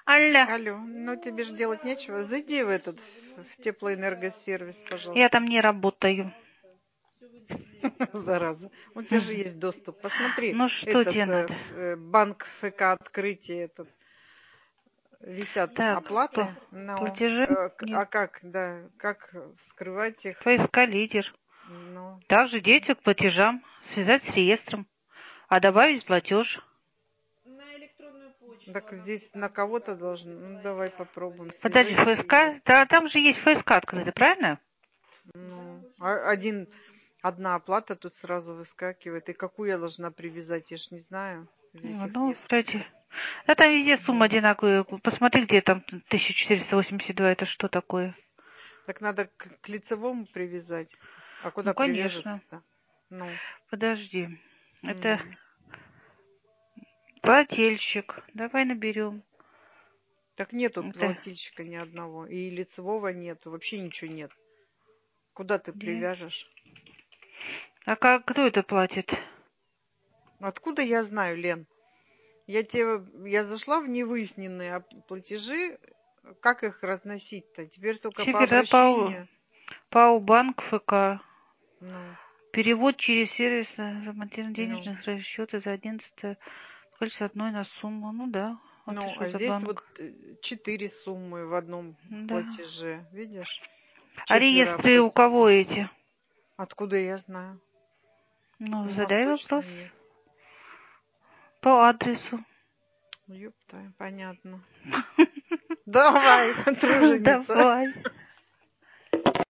Алло, Алло, ну тебе же делать нечего. Зайди в этот, в теплоэнергосервис, я пожалуйста. там не работаю. Зараза. У тебя же есть доступ. Посмотри, Ну что этот тебе надо? банк ФК открытие этот. Висят Так, оплаты. Ну, платежи нет. а как, да, как скрывать их? ФСК лидер. Ну, Также действие к платежам. Связать с реестром. А добавить платеж. так здесь на кого-то должен. Ну, давай попробуем Подожди, связать с ФСК? реестром. Да, там же есть ФСК открытый, правильно? Ну, одна оплата тут сразу выскакивает. И какую я должна привязать, я ж не знаю. Здесь их Ну, кстати. несколько. Да там везде сумма Ну, одинаковая. Посмотри, где там 1482. Это что такое? так надо к лицевому привязать. А Ну, куда конечно. привяжется-то? Ну, Подожди. Это мгм. плательщик. Давай наберем. Так нету Это плательщика ни одного. И лицевого нету. Вообще ничего нет. Куда ты где? привяжешь? А как, кто это платит? Откуда я знаю, Лен? Я зашла в невыясненные платежи. Как их разносить-то? Теперь только по Север, да, обращению. ПАО Банк ФК. Ну, Перевод через сервис замотивирован ну. денежных расчетов за 11 количество одной на сумму. Ну да. Это Ну, что а за здесь вот банк? 4 суммы в одном Да. платеже. Видишь? А Четверо реестры у оплатили. кого эти? Откуда я знаю? Ну, У нас задай точно вопрос. нет. По адресу. Ёпта, понятно. Давай, труженица. Давай.